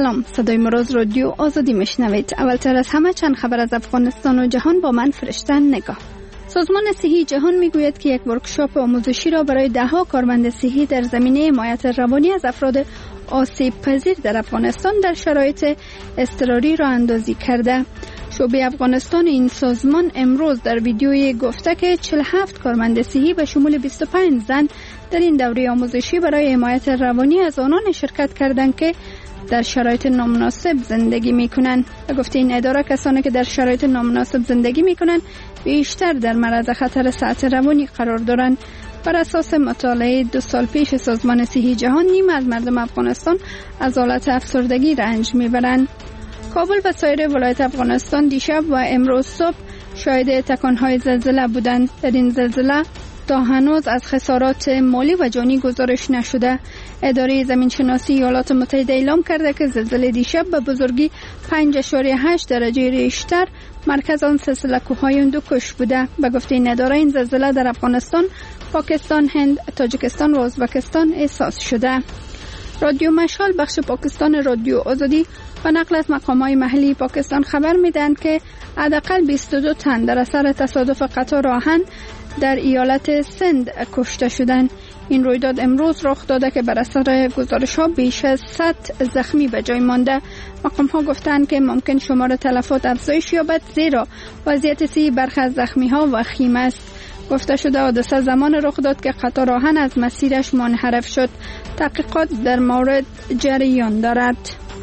سلام، صدای مروز رادیو آزادی میشنوید. اولتر از همه چند خبر از افغانستان و جهان با من فرشته نگاه. سازمان صحی جهان میگوید که یک ورکشاپ آموزشی را برای دهها کارمند صحی در زمینه حمایت روانی از افراد آسیب پذیر در افغانستان در شرایط اضطراری را اندازی کرده. شعبه افغانستان این سازمان امروز در ویدیویی گفته که 47 کارمند صحی به شمول 25 زن در این دوره آموزشی برای حمایت روانی از آنان شرکت کردند که در شرایط نامناسب زندگی میکنند. به گفته این اداره کسانی که در شرایط نامناسب زندگی میکنند بیشتر در معرض خطر سقط روانی قرار دارند. بر اساس مطالعه 2 سال پیش سازمان صحی جهان، نیم از مردم افغانستان از حالت افسردگی رنج میبرند. کابل و سایر ولایت افغانستان دیشب و امروز صبح شاهد تکانهای زلزله بودند. در این زلزله تا هنوز از خسارات مالی و جانی گزارش نشده. اداره زمینشناسی ایالات متحده اعلام کرده که زلزله دیشب به بزرگی 5.8 درجه ریشتر مرکز آن سلسله کوههای هندوکش بوده. به گفته این اداره این زلزله در افغانستان، پاکستان، هند، تاجیکستان و ازبکستان احساس شده. رادیو مشال بخش پاکستان رادیو آزادی و نقل از مقامات محلی پاکستان خبر میدهند که حداقل 22 تن در اثر تصادف قطار آهن در ایالت سند کشته شدند. این رویداد امروز رخ داده که بر اثر گزارش‌ها بیش از 100 زخمی به جای مانده. مقام‌ها گفتند که ممکن شمار تلفات افزایش یابد زیرا وضعیت صحی برخی از زخمی‌ها وخیم است. گفته شده حادثه زمان رخ داد که قطار آهن از مسیرش منحرف شد. تحقیقات در مورد جریان دارد.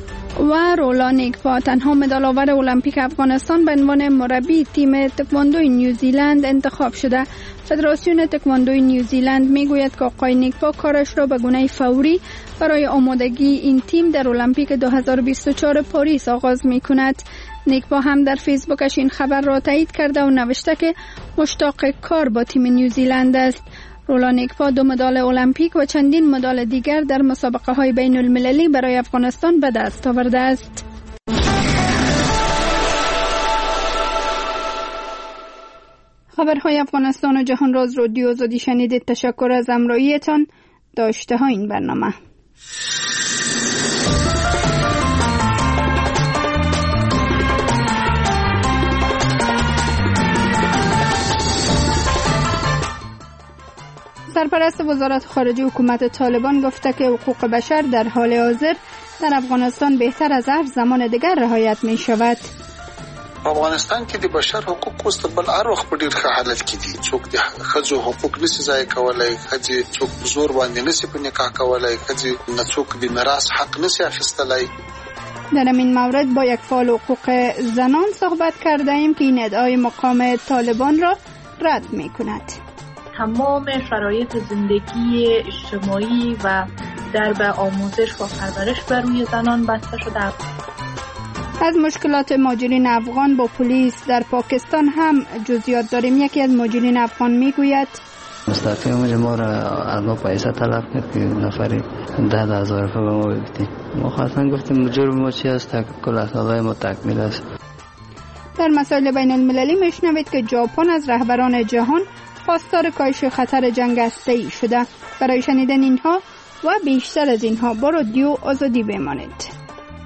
و رولا نیکپا تنها مدال آور المپیک افغانستان به عنوان مربی تیم تکواندوی نیوزیلند انتخاب شده. فدراسیون تکواندوی نیوزیلند میگوید که آقای نیکپا کارش را به گونه فوری برای آمادگی این تیم در المپیک 2024 پاریس آغاز میکند. نیکپا هم در فیسبوکش این خبر را تایید کرده و نوشته که مشتاق کار با تیم نیوزیلند است. رولا نیکپا 2 مدال المپیک و چندین مدال دیگر در مسابقه های بین المللی برای افغانستان به دست آورده است. خبرهای افغانستان و جهان را از رادیو آزادی شنیدید. تشکر از همراهیتان. داشته ها این برنامه. سرپرست وزارت خارجه حکومت طالبان گفته که حقوق بشر در حال حاضر در افغانستان بهتر از هر زمان دیگر رعایت می شود. افغانستان کې د بشر حقوق اوس بل هر وخت په ډیر ښه حالت کې دي. څوک د ښځو حقوق نشي ضایع کولای، ښځې څوک په زور باندې نشي په نکاح کولای، ښځې نه څوک د میراث حق نشي اخیستلای. در این مورد با یک فعال حقوق زنان صحبت کرده ایم که این ادعای مقام طالبان را رد می کند. تمام شرایط زندگی اجتماعی و درب آموزش و پرورش بر روی زنان بسته شده. از مشکلات مهاجرین افغان با پلیس در پاکستان هم جزئیات داریم. یکی از مهاجرین افغان میگوید مستقیم ما را ارباب پیسه طلب کرد که نفری 10,000 به ما بدید. ما خواستن گفتیم جرم ما چی است تا کل اسنادهای ما تکمیل است. در مسائل بین المللی میشنوید که ژاپن از رهبران جهان خواستار کاهش خطر جنگ هسته‌ای شده. برای شنیدن اینها و بیشتر از اینها با رادیو آزادی بمانید.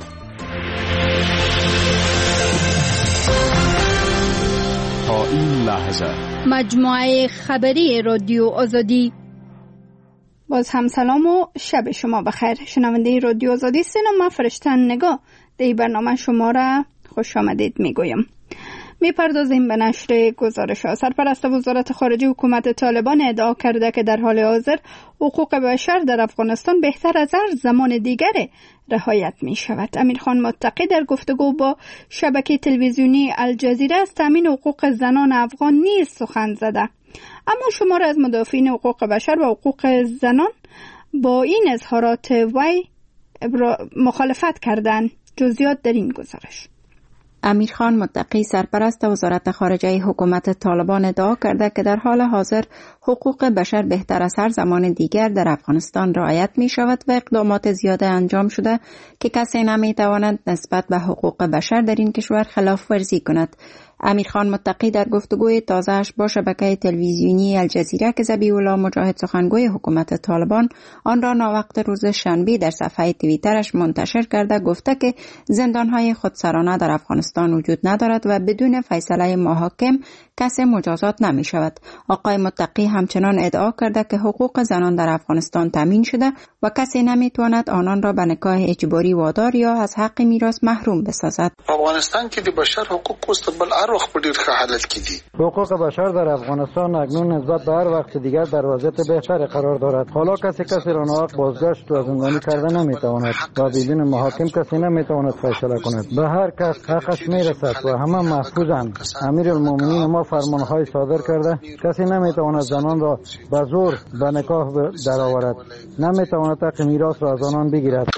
تا این لحظه مجموعه خبری رادیو آزادی. باز هم سلام و شب شما بخیر. شنونده رادیو آزادی سینما فرشته نگاه در برنامه شما را خوش آمدید میگویم. میپردازیم به نشر گزارش ها. سرپرست وزارت خارجه حکومت طالبان ادعا کرده که در حال حاضر حقوق بشر در افغانستان بهتر از هر زمان دیگر رعایت می شود. امیرخان متقی در گفتگو با شبکه تلویزیونی الجزیره از تامین حقوق زنان افغان نیز سخن زده. اما شمار از مدافعین حقوق بشر و حقوق زنان با این اظهارات وی مخالفت کردند. جزئیات در این گزارش. امیرخان متقی سرپرست وزارت خارجه حکومت طالبان ادعا کرده که در حال حاضر حقوق بشر بهتر از هر زمان دیگر در افغانستان رعایت می شود و اقدامات زیاده انجام شده که کسی نمی تواند نسبت به حقوق بشر در این کشور خلاف ورزی کند. امیرخان متقی در گفتگوی تازه‌اش با شبکه تلویزیونی الجزیره که ذبیح الله مجاهد سخنگوی حکومت طالبان آن را ناوقت روز شنبه در صفحه توییترش منتشر کرده گفته که زندان‌های خودسرانه در افغانستان وجود ندارد و بدون فیصله محاکم کسی مجازات نمی شود. آقای متقی همچنان ادعا کرده که حقوق زنان در افغانستان تامین شده و کسی نمی تواند آنان را به نکاح اجباری وادار یا از حق میراث محروم بسازد. افغانستان کې د بشر حقوق مستقبل هر وخت په ډیر ښه حالت کې دي. حقوق بشر در افغانستان اکنون نسبت به هر وقت دیگر در وضعیت بهتری قرار دارد. حالا کسی را ناحق بازداشت و زندانی کرده نمیتواند و بدون محاکم کسی نمیتواند فیصله کند. به هر کس حقش میرسد و همه محفوظند. امیرالمومنین ما فرمانهای صادر کرده کسی نمیتواند زنان را به زور به نکاح درآورد. نمیتواند حق میراث را از آنان بگیرد.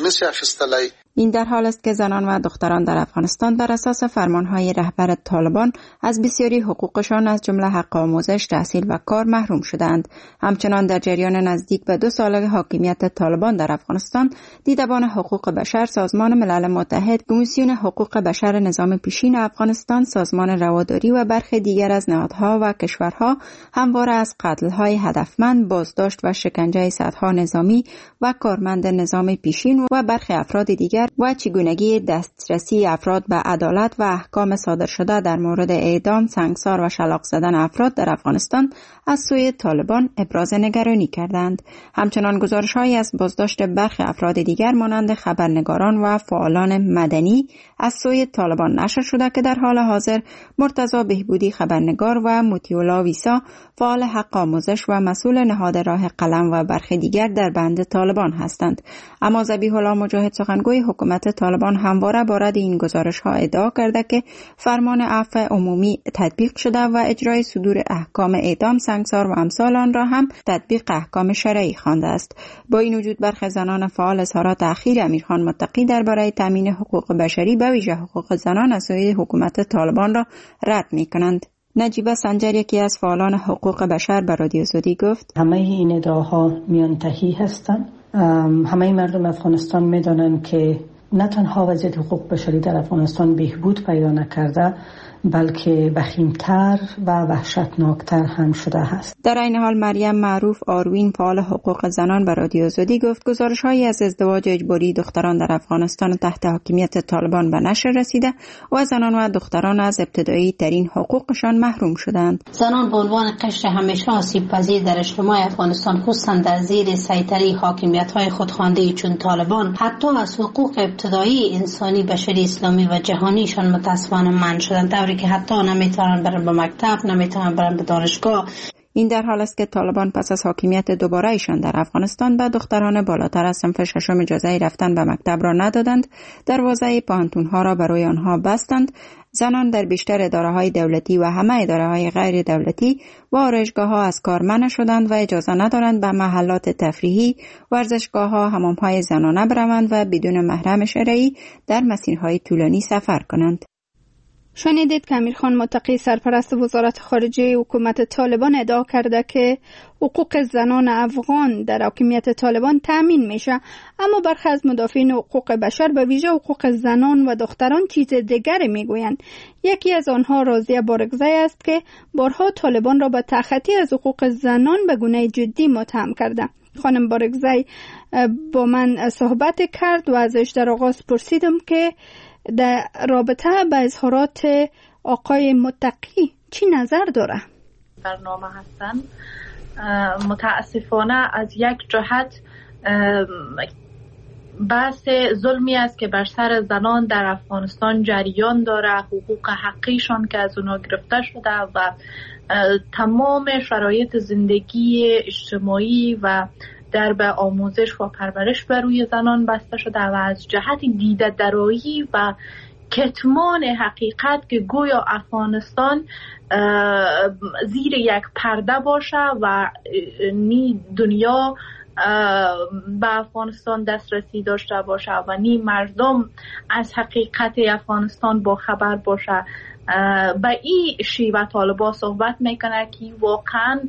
این در حال است که زنان و دختران در افغانستان بر اساس فرمانهای رهبر طالبان از بسیاری حقوقشان از جمله حق آموزش، تحصیل و کار محروم شدند. همچنان در جریان نزدیک به 2 سال حاکمیت طالبان در افغانستان، دیدبان حقوق بشر، سازمان ملل متحد، کمیسیون حقوق بشر نظام پیشین افغانستان، سازمان رواداری و برخی دیگر از نهادها و کشورها همواره از قتل‌های هدفمند، بازداشت و شکنجه صدها نظامی و کارمند نظام پیشین و برخی افراد دیگر و چگونگی دسترسی افراد به عدالت و احکام صادر شده در مورد اعدام، سنگسار و شلاق زدن افراد در افغانستان از سوی طالبان ابراز نگرانی کردند. همچنان گزارش‌هایی از بازداشت برخی افراد دیگر مانند خبرنگاران و فعالان مدنی از سوی طالبان نشر شده که در حال حاضر مرتضی بهبودی خبرنگار و مطیع‌الله ویسا فعال حق آموزش و مسئول نهاد راه قلم و برخی دیگر در بند طالبان هستند. اما ذبیح الله مجاهد سخنگوی حکومت طالبان همواره بارد این گزارش‌ها ادعا کرده که فرمان عفو عمومی تطبیق شده و اجرای صدور احکام اعدام، سنگسار و امثال آن را هم تطبیق احکام شرعی خوانده است. با این وجود برخی زنان فعال اظهارات اخیر امیرخان متقی درباره تامین حقوق بشری به ویژه حقوق زنان از سوی حکومت طالبان را رد می‌کنند. نجیبه سنجر یکی از فعالان حقوق بشر به رادیو زودی گفت: همه این ادعاها میانتهی هستند. همه مردم افغانستان میدانند که نه تنها وضعیت حقوق بشری در افغانستان بهبود پیدا نکرده بلکه وخیم‌تر و وحشتناکتر هم شده است. در این حال مریم معروف آروین فعال حقوق زنان به رادیو زودی گفت گزارش‌هایی از ازدواج اجباری دختران در افغانستان تحت حاکمیت طالبان به نشر رسیده و زنان و دختران از ابتدایی ترین حقوقشان محروم شدند. زنان به عنوان قشر همیشه آسیب پذیر در اجتماع افغانستان خصوصا در زیر سیطره حاکمیت‌های خودخوانده چون طالبان حتی از حقوق ابتدایی انسانی بشری اسلامی و جهانیشان متأسفانه منع شدند، که حتی نمیتونن برن به مکتب، نمیتونن برن به دانشگاه. این در حال است که طالبان پس از حاکمیت دوباره ایشان در افغانستان به دختران بالاتر از صنف ششم اجازه رفتن به مکتب را ندادند، دروازه پانتونها را برای آنها بستند. زنان در بیشتر اداره‌های دولتی و همه اداره‌های غیر دولتی و آرایشگاه‌ها از کار منع شدند و اجازه ندارند به محلات تفریحی، ورزشگاه‌ها، حمام‌های زنانه بروند و بدون محرم شرعی در مسیرهای طولانی سفر کنند. شنیدید که امیرخان متقی سرپرست وزارت خارجه حکومت طالبان ادعا کرده که حقوق زنان افغان در حاکمیت طالبان تامین میشه، اما برخی از مدافعین حقوق بشر به ویژه حقوق زنان و دختران چیز دیگری میگویند. یکی از آنها راضیه بارگزای است که بارها طالبان را به تخطی از حقوق زنان به گونه جدی متهم کرده. خانم بارگزای با من صحبت کرد و ازش در آغاز پرسیدم که در رابطه به اظهارات آقای متقی چی نظر داره؟ برنامه هستن متاسفانه از یک جهت بحث ظلمی است که بر سر زنان در افغانستان جریان داره، حقوق حقیشان که از اونا گرفته شده و تمام شرایط زندگی اجتماعی و در به آموزش و پرورش بر روی زنان بسته شده و از جهت دیده درایی و کتمان حقیقت که گویا افغانستان زیر یک پرده باشه و نی دنیا به افغانستان دسترسی داشته باشه و نی مردم از حقیقت افغانستان با خبر باشه. به این شیوه طالبان صحبت میکنه که واقعا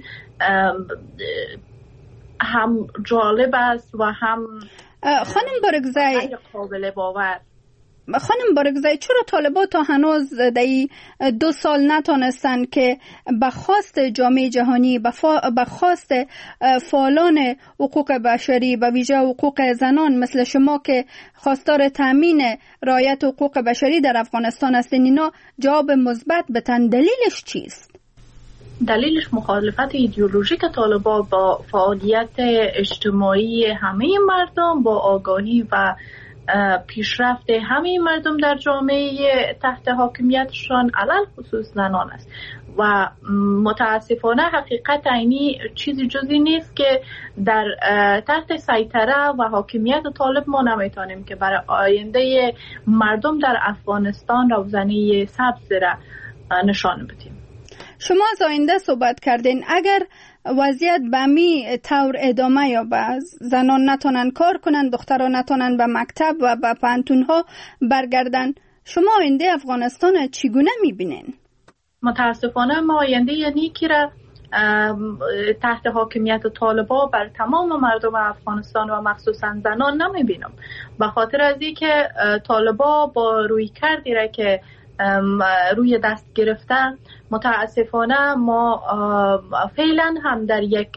هم جالب است و هم خانم بارگزای قابل باور. خانم بارگزایی، چرا طالبان تا هنوز در 2 سال نتونستند که به خواست جامعه جهانی، به خواست فعالان حقوق بشری، به ویژه حقوق زنان مثل شما که خواستار تامین رعایت حقوق بشری در افغانستان هستین، اینا جواب مثبت بدن؟ دلیلش چیست؟ دلیلش مخالفت ایدئولوژیک طالبان با فعالیت اجتماعی همه مردم، با آگاهی و پیشرفت همه مردم در جامعه تحت حاکمیتشان، علل خصوص زنان است. و متاسفانه حقیقت عینی چیزی جزی نیست که در تحت سیطره و حاکمیت طالب ما نمیتونیم که برای آینده مردم در افغانستان روزنه سبز را نشان بدیم. شما از آینده صحبت کردین. اگر وضعیت به می طور ادامه یا زنان نتونن کار کنن، دختران نتونن به مکتب و به پانتونها برگردن، شما آینده افغانستان چگونه میبینین؟ متاسفانه ما آینده نیکی را تحت حاکمیت طالبان بر تمام مردم افغانستان و مخصوصا زنان نمیبینم، به خاطر از اینکه طالبان با روی کردی را که روی دست گرفتن، متاسفانه ما فعلا هم در یک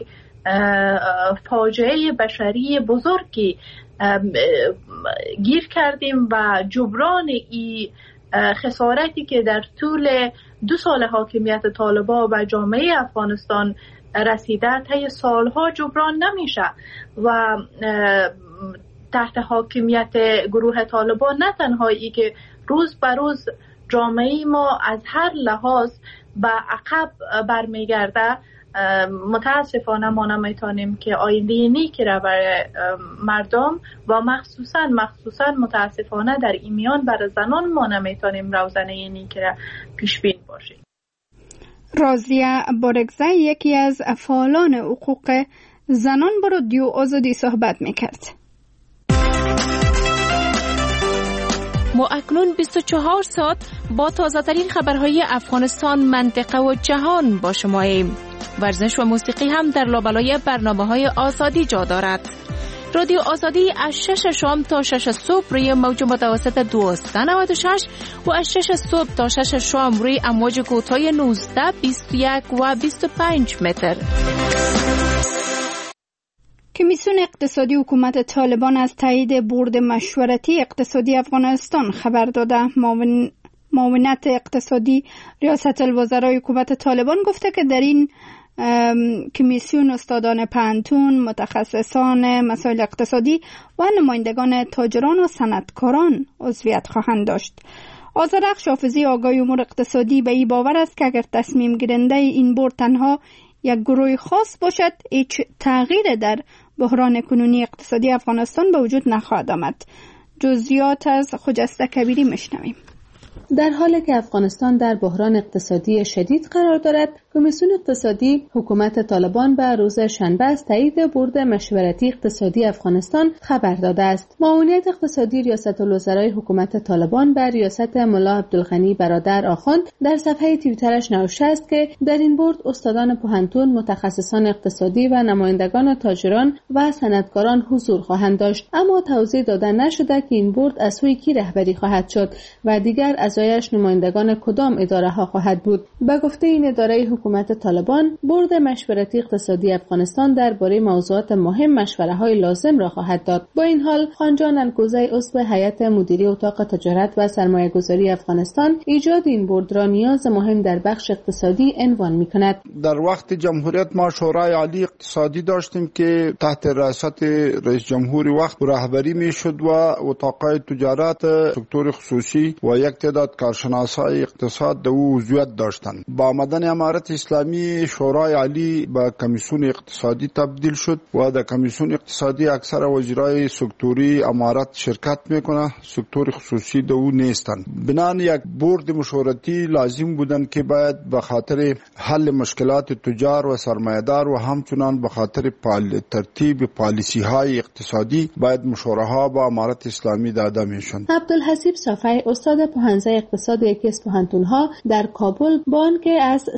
فاجعه بشری بزرگی گیر کردیم و جبران این خسارتی که در طول 2 سال حاکمیت طالبان و جامعه افغانستان رسیده طی سالها جبران نمیشه و تحت حاکمیت گروه طالبان نه تنها ای که روز به روز جامعه ما از هر لحاظ به عقب برمیگرده، متاسفانه ما نمیتونیم که آینده نیکی را برای مردم و مخصوصا متاسفانه در این میان برای زنان ما نمیتونیم روزنه نیکی را پیش بین باشیم. راضیه بارگزایی یکی از فعالان حقوق زنان با رادیو آزادی صحبت میکرد. ما اکنون 24 ساعت با تازه‌ترین خبرهای افغانستان، منطقه و جهان با شماییم. ورزش و موسیقی هم در لابلای برنامه‌های آزادی جا دارد. رادیو آزادی از 6 شام تا 6 صبح روی موج متوسط 1296 و از 6 صبح تا 6 شام روی امواج کوتاه 19، 21 و 25 متر. کمیسیون اقتصادی حکومت طالبان از تایید بورد مشورتی اقتصادی افغانستان خبر داده. معاونت اقتصادی ریاست الوزرای حکومت طالبان گفته که در این کمیسیون استادان پانتون، متخصصان مسائل اقتصادی و نمایندگان تاجران و صنعتکاران عضویت خواهند داشت. آذرخش حافظی آگاه امور اقتصادی به این باور است که اگر تصمیم گیرنده این بورد تنها یک گروه خاص باشد، هیچ تغییر در بحران کنونی اقتصادی افغانستان به وجود نخواهد آمد. جزئیات از خجسته کبیری میشنویم. در حالی که افغانستان در بحران اقتصادی شدید قرار دارد، کمیسیون اقتصادی حکومت طالبان به روز شنبه از تایید بورد مشورتی اقتصادی افغانستان خبر داده است. معاونت اقتصادی ریاست الوزرای حکومت طالبان بر ریاست ملا عبدالغنی برادر آخوند در صفحه توییترش نوشته است که در این بورد استادان پوهنتون، متخصصان اقتصادی و نمایندگان تاجران و صنعتکاران حضور خواهند داشت، اما توضیح داده نشده که این بورد از سوی کی رهبری خواهد شد و دیگر اعضایش نمایندگان کدام اداره ها خواهد بود. به گفته این اداره حکومت طالبان، بورد مشورتی اقتصادی افغانستان درباره موضوعات مهم مشوره‌های لازم را خواهد داد. با این حال، خانجان الگوزی عضو هیئت مدیره اتاق تجارت و سرمایه‌گذاری افغانستان ایجاد این بورد را نیاز مهم در بخش اقتصادی عنوان می‌کند. در وقت جمهوریت ما شورای عالی اقتصادی داشتیم که تحت رئاست رئیس جمهور وقت رهبری می‌شد و اتاق‌های تجارت، سکتور خصوصی و یک تعداد کارشناسای اقتصاد در عضویت داشتند. با آمدن امارت اسلامی، شورای عالی به کمیسیون اقتصادی تبدیل شد و در کمیسیون اقتصادی اکثر وزرای سکتوری امارت شرکت میکنه، سکتور خصوصی در او نیستند. بنان یک بورد مشورتی لازم بودن که باید به خاطر حل مشکلات تجار و سرمایه‌دار و همچنان به خاطر ترتیب پالیسی های اقتصادی باید مشوره ها با امارت اسلامی داده میشوند. عبدالحسیب صافی، استاد پوهنځی اقتصاد یکی از پوهنتون‌ها در کابل، با آنکه از سهامداری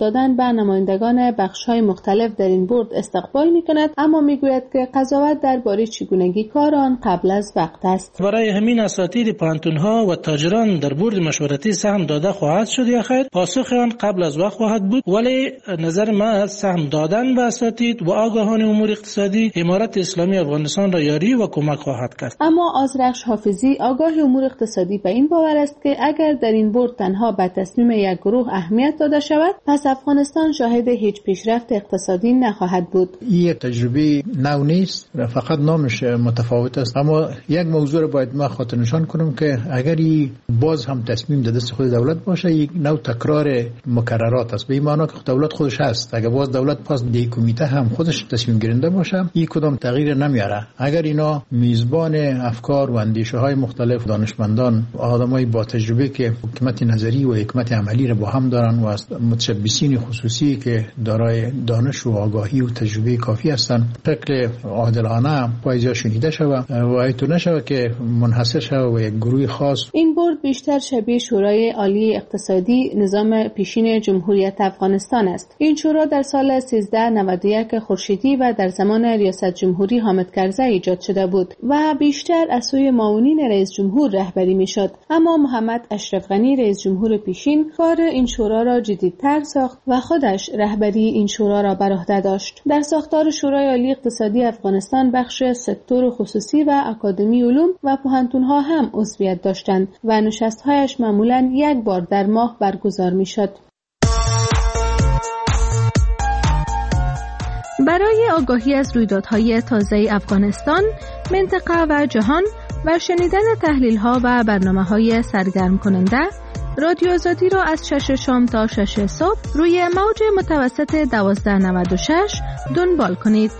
دادن به نمایندگان بخش‌های مختلف در این بورد استقبال می‌کند، اما می‌گوید که قضاوت درباره چگونگی کار آن قبل از وقت است. برای همین اساتید پانتون‌ها و تاجران در بورد مشورتی سهم داده خواهد شد یا خیر؟ پاسخ آن قبل از وقت خواهد بود، ولی نظر من از سهم دادن به اساتید و آگاهان امور اقتصادی امارت اسلامی افغانستان را یاری و کمک خواهد کرد. اما آذرخش حافظی آگاه امور اقتصادی به این باور است که اگر در این بورد تنها به تصمیم یک گروه اهمیت داده شود، پس افغانستان شاهد هیچ پیشرفت اقتصادی نخواهد بود. این تجربه نو نیست، فقط نامش متفاوت است، اما یک موضوع را باید ما خاطر نشان کنم که اگر باز هم تصمیم در دست خود دولت باشه، یک نوع تکرار مکررات است. به این معنی که دولت خودش هست، اگر باز دولت پاس دی کمیته هم خودش تصمیم گیرنده باشه، این کدام تغییر نمیاره. اگر اینا میزبان افکار و اندیشه های مختلف دانشمندان، آدمای با تجربه که حکمت نظری و حکمت عملی را با هم دارن و متشبثین خصوصی که دارای دانش و آگاهی و تجربه کافی هستند، فکر عادلانه باید شنیده شود و ایتو نشود که منحصر شود و یک گروه خاص. این بورد بیشتر شبیه شورای عالی اقتصادی نظام پیشین جمهوریت افغانستان است. این شورا در سال 1391 خورشیدی و در زمان ریاست جمهوری حامد کرزی ایجاد شده بود و بیشتر از سوی معاونین رئیس جمهور رهبری میشد. اما محمد اشرف غنی رئیس جمهور پیشین کار این شورا را جدیدتر ساخت و خودش رهبری این شورا را بر عهده داشت. در ساختار شورای عالی اقتصادی افغانستان بخش سکتور خصوصی و اکادمی علوم و پوهنتون‌ها هم عضویت داشتند و نشست‌هایش معمولاً یک بار در ماه برگزار می‌شد. برای آگاهی از رویدادهای تازه افغانستان، منطقه و جهان و شنیدن تحلیل‌ها و برنامه‌های سرگرم کننده، رادیو آزادی را از 6 شام تا 6 صبح روی موج متوسط 1296 دنبال کنید.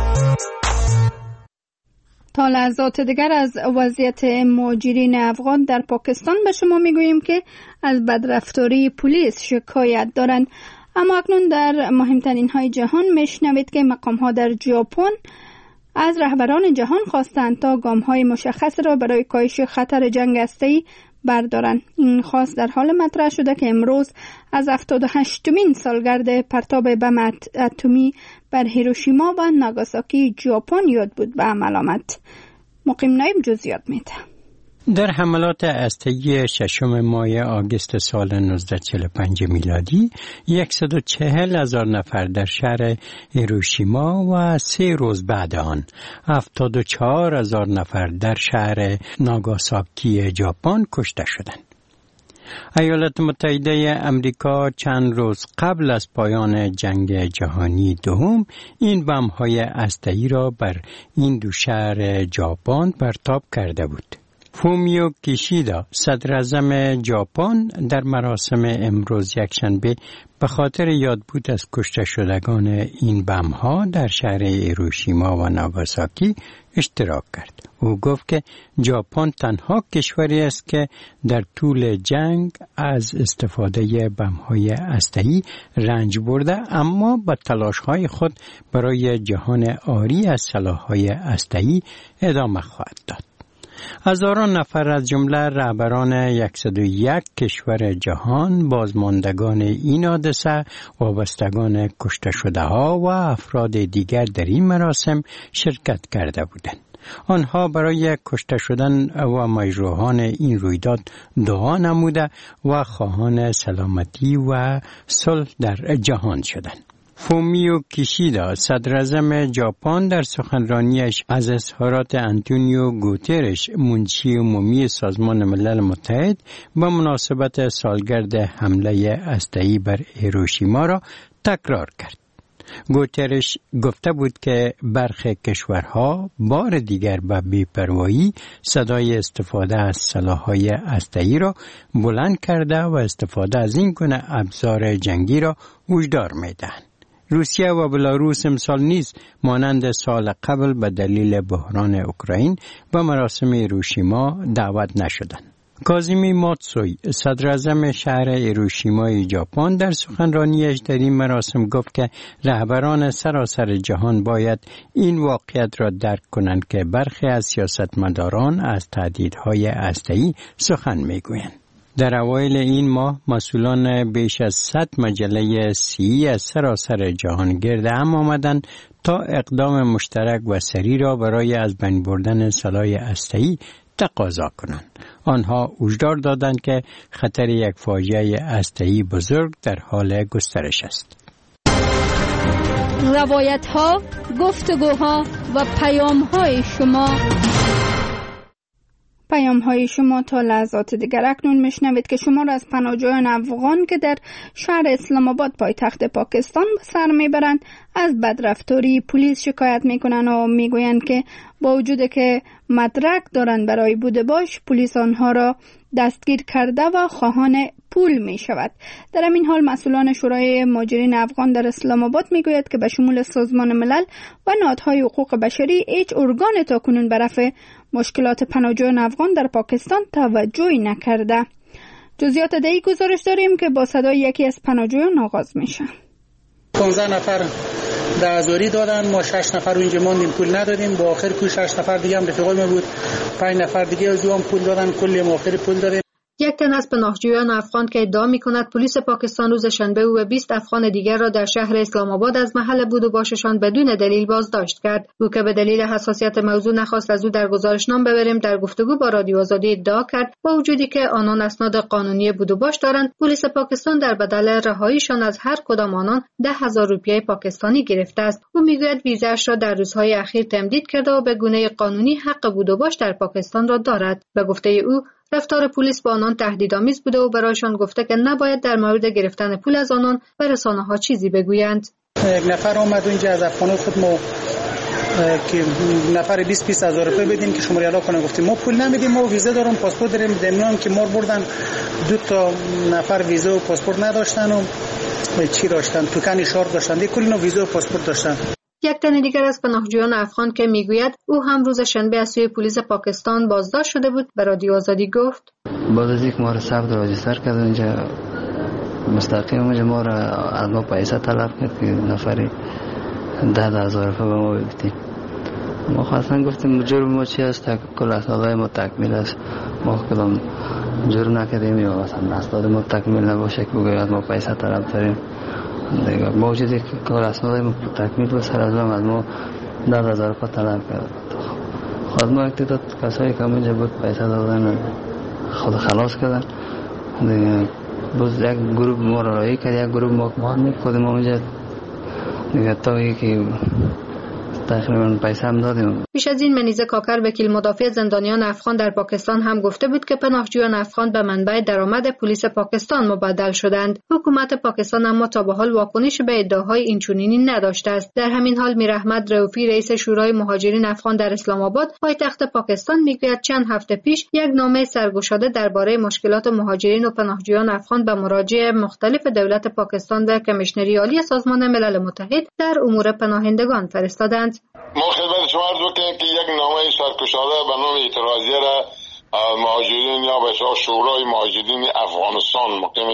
تا لحظات دیگر از وضعیت مهاجرین افغان در پاکستان به شما میگوییم که از بدرفتاری پلیس شکایت دارند. اما اکنون در مهمترین های جهان میشنوید که مقام ها در ژاپن از رهبران جهان خواستند تا گام های مشخص را برای کاهش خطر جنگ هسته‌ای بردارند. این خواست در حال مطرح شده که امروز از 78مین سالگرد پرتاب بم اتمی بر هیروشیما و ناگاساکی ژاپن یاد بود به عمل آمد. مقیم نایب جزئیات میده. در حملات هسته‌ای 6 ماه آگوست سال 1945 میلادی 140,000 نفر در شهر هیروشیما و 3 روز بعد آن 74,000 نفر در شهر ناگاساکی ژاپن کشته شدند. ایالات متحده امریکا چند روز قبل از پایان جنگ جهانی دوم این بم‌های هسته‌ای را بر این دو شهر ژاپن پرتاب کرده بود. فومیو کیشیدا صدر اعظم ژاپن در مراسم امروز یکشنبه به خاطر یادبود از کشته شدگان این بم‌ها در شهر هیروشیما و ناگاساکی اشتراک کرد. او گفت که ژاپن تنها کشوری است که در طول جنگ از استفاده بم‌های هسته‌ای رنج برده، اما با تلاش‌های خود برای جهان عاری از سلاح‌های هسته‌ای ادامه خواهد داد. هزاران نفر از جمله رهبران 101 کشور جهان، بازماندگان این حادثه، وابستگان کشته شده ها و افراد دیگر در این مراسم شرکت کرده بودند. آنها برای کشته شدن و مجروحان این رویداد دعا نموده و خواهان سلامتی و صلح در جهان شدند. فومیو کیشیدا صدر اعظم ژاپن در سخنرانیش از اظهارات آنتونیو گوترش منشی عمومی سازمان ملل متحد با مناسبت سالگرد حمله هسته‌ای بر هیروشیما را تکرار کرد. گوترش گفته بود که برخی کشورها بار دیگر به بی‌پروایی صدای استفاده از سلاح‌های هسته‌ای را بلند کرده و استفاده از این گونه ابزار جنگی را هشدار می‌دهند. روسیه و بلاروس امسال نیز مانند سال قبل به دلیل بحران اوکراین و مراسم هیروشیما دعوت نشدند. کازیمی ماتسوی صدر اعظم شهر هیروشیمای ژاپن در سخنرانیش در این مراسم گفت که رهبران سراسر جهان باید این واقعیت را درک کنند که برخی از سیاستمداران از تهدیدهای هسته‌ای سخن میگویند. در اوایل این ماه مسئولان بیش از 100 مجله صحی از سراسر جهان گرد هم آمدند تا اقدام مشترک و سریع را برای از بین بردن سلاح هسته‌ای تقاضا کنند. آنها هشدار دادند که خطر یک فاجعه هسته‌ای بزرگ در حال گسترش است. روایت‌ها، گفتگوها و پیام‌های شما تا لحظات دیگر. اکنون میشنوید که شما را از پناهجویان افغان که در شهر اسلام آباد پایتخت پاکستان به سر میبرند از بدرفتاری پلیس شکایت میکنند و میگویند که با وجود که مدرک دارند برای بوده باش، پلیس آنها را دستگیر کرده و خواهان پول می شود. در همین حال مسئولان شورای مهاجرین افغان در اسلام آباد می گوید که به شمول سازمان ملل و نهادهای حقوق بشری هیچ ارگان تاکنون به رفع مشکلات پناهجویان افغان در پاکستان توجهی نکرده. جزئیات دیگه گزارش داریم که با صدای یکی از پناهجویان آغاز میشه. 15 نفر دعواری دادن، ما 6 نفر رو اینجا ماندیم، پول ندادیم. با آخر کو 6 نفر دیگه هم رفیقای ما بود، 5 نفر دیگه از اون پول دادن، کلی ما آخر پول دادیم. یک تن از پناهجویان افغان که ادعا می‌کند پلیس پاکستان روز شنبه او و 20 افغان دیگر را در شهر اسلام آباد از محل بود و باششان بدون دلیل بازداشت کرد. او که به دلیل حساسیت موضوع نخواست از او در گزارشنامه ببریم، در گفتگو با رادیو آزادی ادعا کرد با وجودی که آنان اسناد قانونی بود و باش دارند، پلیس پاکستان در بدل رهاییشان از هر کدام آنان 10,000 روپیه پاکستانی گرفته است. او میگوید ویزاش را در روزهای اخیر تمدید کرده و به گونه قانونی حق بود و باش در پاکستان را دارد. به گفته او رفتار پلیس با آنان تهدیدآمیز بوده و برایشان گفته که نباید در مورد گرفتن پول از آنان به رسانه‌ها چیزی بگویند. یک نفر اومد اینجا از افغان خود ما که نفر 20 هزار روپیه بدین که شما ریالا کنه، گفتیم ما پول نمیدیم، ما ویزا دارم پاسپورت داریم. دمیان که ما بردن 2 تا نفر ویزا و پاسپورت نداشتن و چی داشتن، توکن اشار داشتن، کلی ویزا و پاسپورت داشتن. یک تن دیگر از پناهجویان افغان که میگوید او هم روز شنبه از سوی پلیس پاکستان بازداشت شده بود به رادیو آزادی گفت بعد از اینکه ما را ثبت راجستر کرد اینجا مستقیم اونجا ما را از ما پیسه طلب کرد که نفری 10,000 روپیه به ما بدید. ما خواستن گفتیم جرم ما چی است، کل اسنادهای ما تکمیل است، ما کدام جرم نکردیم یا مثلا اسناد ما تکمیل نباشه که بگوید از ما پیسه طلب داریم. دیگه با وجودی که کار اسنادهای ما تکمیل بود، سر از ما 10,000 روپیه طلب کرد. خود ما یک تعداد کسایی که اونجا بود پیسه دادن خود خلاص کردن. دیگه باز یک گروه ما را رایی کرد، یک گروه ما خودم اونجا دیگه تا یکی تقریبا پیسه هم دادیم. پیش از این منیزه کاکر وکیل مدافع زندانیان افغان در پاکستان هم گفته بود که پناهجویان افغان به منبع درآمد پلیس پاکستان مبدل شدند. حکومت پاکستان اما تا به حال واکنش به ادعاهای اینچنینی نداشته است. در همین حال میر احمد رؤوفی رئیس شورای مهاجرین افغان در اسلام آباد پایتخت پاکستان میگوید چند هفته پیش یک نامه سرگشاده درباره مشکلات مهاجرین و پناهجویان افغان به مراجع مختلف دولت پاکستان و کمیشنری عالی سازمان ملل متحد در امور پناهندگان فرستادند. ما خدمت شما عرض می‌کنیم که یک نامه سرگشاده به نام اعتراضیه را مهاجرین یا به شورای مهاجرین افغانستان مقیم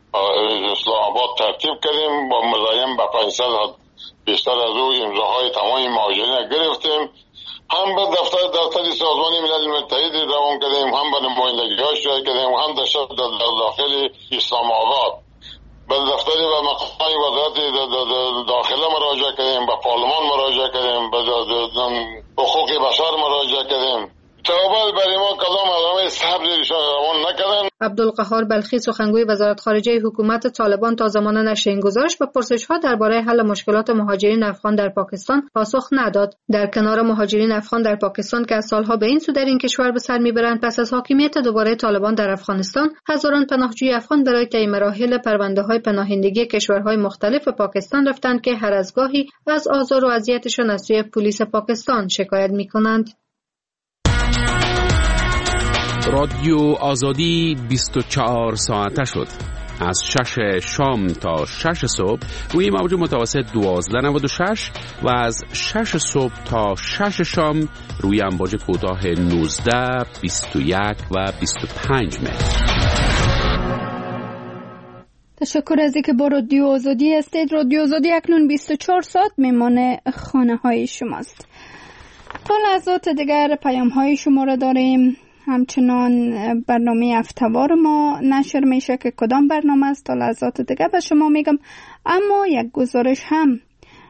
اسلام آباد ترتیب کردیم. با مزایم به 500 بیشتر از او امضاهای تمام مهاجرین گرفتیم. هم به دفتر سازمان ملل متحد روان کردیم، هم به نمایندگی‌هاش شرکت کردیم، هم در داخل اسلام آباد به دفتری و مقام وزارت داخله مراجعه کردیم، به پارلمان مراجعه کردیم، به حقوق بشر مراجعه کردیم. جواب برای ما کدام علامه صبر روان نکردن. عبدالقهار بلخی سخنگوی وزارت خارجه حکومت طالبان تا زمان نشر این گزارش به پرسش‌ها درباره حل مشکلات مهاجرین افغان در پاکستان پاسخ نداد. در کنار مهاجرین افغان در پاکستان که از سالها به این سو در این کشور به سر میبرند، پس از حاکمیت دوباره طالبان در افغانستان، هزاران پناهجوی افغان برای طی مراحل پرونده‌های پناهندگی کشورهای مختلف پاکستان رفتند که هر از گاهی از آزار و اذیتشان از سوی پلیس پاکستان شکایت می‌کنند. رادیو آزادی 24 ساعته شد. از 6 شام تا 6 صبح روی موج متوسط 1296 و از 6 صبح تا 6 شام روی امواج کوتاه 19، 21 و 25 متر. تشکر از اینکه با رادیو آزادی هستید. رادیو آزادی اکنون 24 ساعت میمانه خانه های شماست. تا لحظات دیگر پیام های شما را داریم. همچنان برنامه هفته‌وار ما نشر میشه که کدام برنامه است تا لحظات دیگه به شما میگم. اما یک گزارش هم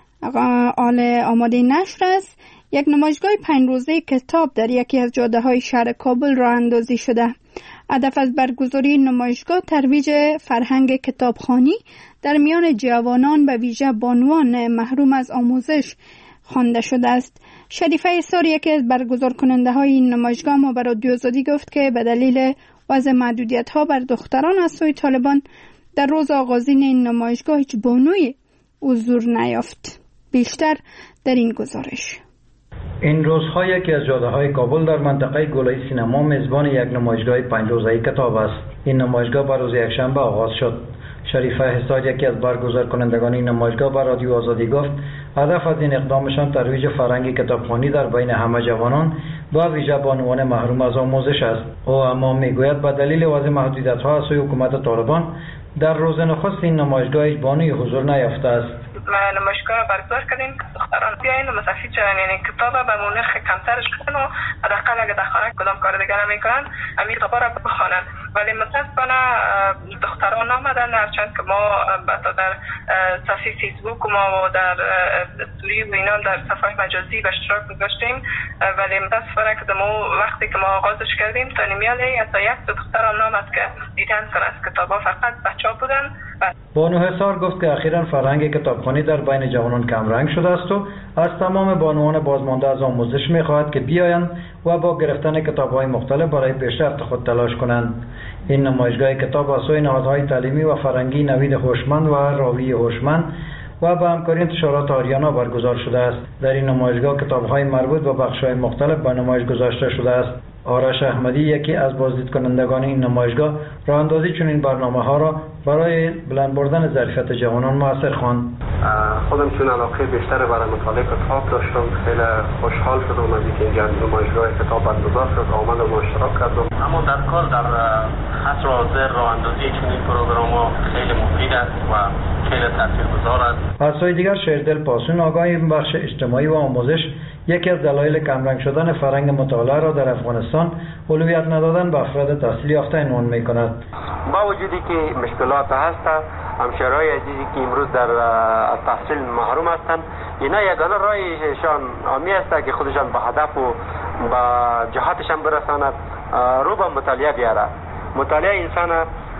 حال آماده نشر است. یک نمایشگاه 5 روزه کتاب در یکی از جاده‌های شهر کابل راه اندازی شده. هدف از برگزاری نمایشگاه ترویج فرهنگ کتابخوانی در میان جوانان به ویژه بانوان محروم از آموزش خوانده شده است. شریفه ایسار یکی از برگزار کننده های این نمایشگاه ما به رادیو آزادی گفت که به دلیل وضع محدودیت ها بر دختران از سوی طالبان در روز آغازین این نمایشگاه هیچ بانوی حضور نیافت. بیشتر در این گزارش. این روزها یکی از جاده‌های کابل در منطقه گلای سینما میزبان یک نمایشگاه 5 روزه کتاب است. این نمایشگاه بر روز یکشنبه آغاز شد. شریفه حساد یکی از برگزار کنندگان این نمایشگاه به رادیو آزادی گفت هدف از این اقدامشان ترویج فرهنگ کتابخوانی در بین همه جوانان و ویژه بانوان محروم از آموزش است. او اما میگوید به دلیل وضع محدودیت‌ها از سوی حکومت طالبان در روز نخست این نمایشگاه هیچ بانوی حضور نیافته است. نمایشگاه برگزار کردیم که دختران بیاین و مستفید شدن، یعنی کتاب به نرخ کمترش کنن و حداقل اگه در خانه کدام کار دیگر نمیکنن همین کتابا را بخوانن. ولی متاسفانه دختران آمدن، هرچند که ما در صفحه فیسبوک ما و در استوری و اینا در صفحه مجازی به اشتراک گذاشتیم، ولی متاسفانه که ما وقتی که ما آغازش کردیم تا نمیاله حتی یک دختران آمد که دیدن که از کتابا فقط بچه‌ها بودن. بانو حسار گفت که اخیراً فرهنگ کتابخوانی در بین جوانان کم رنگ شده است و از تمام بانوان بازمانده از آموزش می‌خواهد که بیایند و با گرفتن کتاب‌های مختلف برای پیشرفت خود تلاش کنند. این نمایشگاه کتاب از سوی نهادهای تعلیمی و فرهنگی نوید هوشمند و راوی هوشمند و به همکاری انتشارات آریانا برگزار شده است. در این نمایشگاه کتاب‌های مربوط به بخش‌های مختلف به نمایش گذاشته شده است. آرش احمدی یکی از بازدید کنندگان این نمایشگاه راه اندازی چنین برنامه‌ها را برای بلند بردن ظرفیت جوانان موثر خواند. خودم چون علاقه بیشتر برای مطالعه کتاب داشتم، خیلی خوشحال شدم از اینکه اینجا نمایشگاه کتاب برگزار شد، آمدم و اشتراک کردم. اما در کار در عصر حاضر راه اندازی چنین پروگرام‌ها خیلی مفید است و خیلی تاثیرگذار است. از سوی دیگر شیردل پاسون آگاه بخش اجتماعی و آموزش یکی از دلایل کمرنگ شدن فرهنگ مطالعه را در افغانستان اولویت ندادن به افراد تحصیل یافته عنوان می‌کند. با وجودی که مشکلات هست، همشهرهای عزیزی که امروز در تحصیل محروم هستند، اینا یگانه راهشان آمی است که خودشان به هدف و به جهاتشان برساند، رو به مطالعه بیاره. مطالعه انسان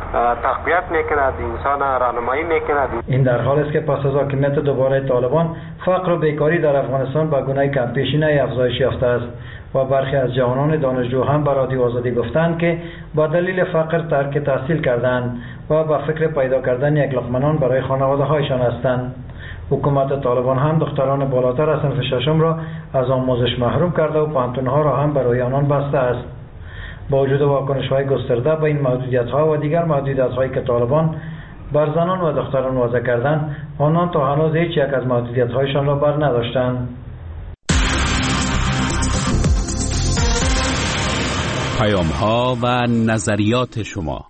تقویت میکند، انسان راهنمایی میکند. این در حال است که پس از حاکمیت دوباره طالبان فقر و بیکاری در افغانستان به گونه کمپیشینه افزایش یافته است و برخی از جوانان دانشجو هم به رادیو آزادی گفتند که با دلیل فقر ترک تحصیل کردند و به فکر پیدا کردن یک لقمه نان برای خانواده‌هایشان هستند. حکومت طالبان هم دختران بالاتر از صنف ششم را از آموزش محروم کرده و پانتون‌ها را هم برای آنان بسته است. با وجود واکنش‌های گسترده به این محدودیت‌ها و دیگر محدودیت‌هایی که طالبان بر زنان و دختران وضع کردند، آنان تا هنوز هیچ یک از محدودیت‌هایشان را بر نداشتند. پیام‌ها و نظریات شما.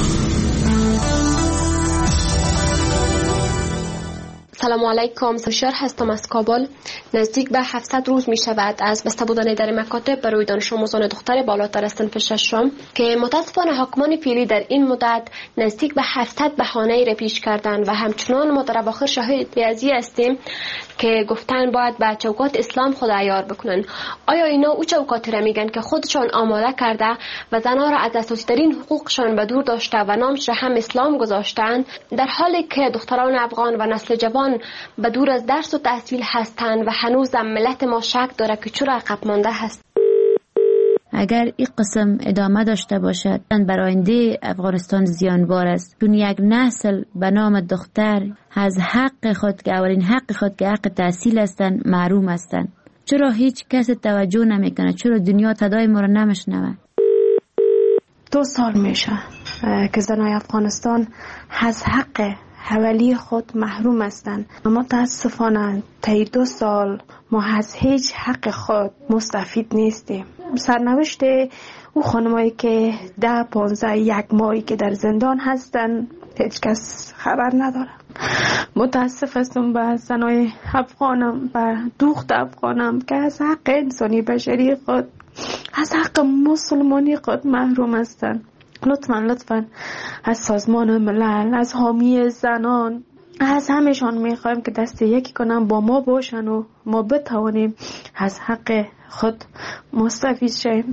سلام علیکم، سوشار هستم از کابل. نزدیک به 700 روز می شود از بسته بودن در مکاتب برای دانش آموزان دختر بالاتر از صنف ششم که متاسفانه حاکمان فعلی در این مدت نزدیک به 700 بهانه را پیش کردند و همچنان ما در اواخر شاهد ریاضی هستیم که گفتن باید به چوکات اسلام خود عیار بکنن. آیا اینا او چوکات را میگن که خودشان آماده کرده و زنها را از اساسی ترین حقوقشان به دور داشته و نامش را هم اسلام گذاشتند، در حالی که دختران افغان و نسل جوان به دور از درس و تحصیل هستند و هنوز ملت ما شک داره که چرا عقب مانده هست. اگر این قسم ادامه داشته باشد برای آینده افغانستان زیانبار است، چون یک نسل به نام دختر از حق خود که اولین حق خود که حق تحصیل هستند محروم هستند. چرا هیچ کس توجه نمیکنه؟ چرا دنیا صدای ما را نمیشنوه؟ 2 سال میشه که زنای افغانستان از حق حوالی خود محروم هستند. متاسفانه طی 2 سال ما از هیچ حق خود مستفید نیستیم. سرنوشت او خانمایی که 10 15 1 ماهی که در زندان هستند هیچ کس خبر نداره. متاسف هستم به زنای افغانم، به دختر افغانم که از حق انسانی بشری خود از حق مسلمانی خود محروم هستند. لطفاً از سازمان ملل، از حامی زنان، از همه‌شان میخوایم که دست یکی کنن با ما باشن و ما بتوانیم از حق خود مستفید شیم.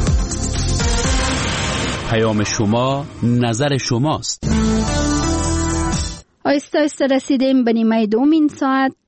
پیام شما، نظر شماست. آهسته آهسته رسیدیم به نیمه دوم این ساعت.